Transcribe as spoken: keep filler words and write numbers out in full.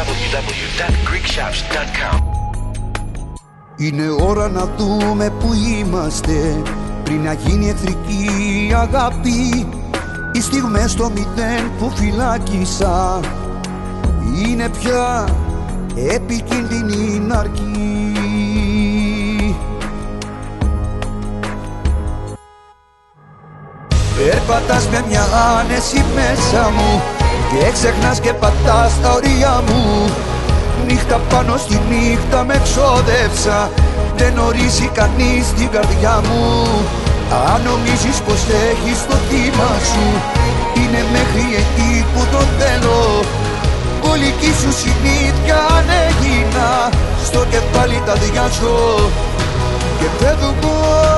double-u double-u double-u dot greek shops dot com. Είναι ώρα να δούμε που είμαστε πριν να γίνει εχθρική αγάπη. Οι στιγμές στο μηδέν που φυλάκισα είναι πια επικίνδυνη ναρκή. Περπατάς με μια άνεση μέσα μου και ξεχνάς και πατάς τα όρια μου. Νύχτα πάνω στη νύχτα με ξόδευσα, δεν ορίζει κανείς την καρδιά μου. Αν νομίζεις πως έχεις το θύμα σου, είναι μέχρι εκεί που το θέλω. Ολική σου συνήθεια ανέγινα, στο κεφάλι τα διάσω και φεύγω.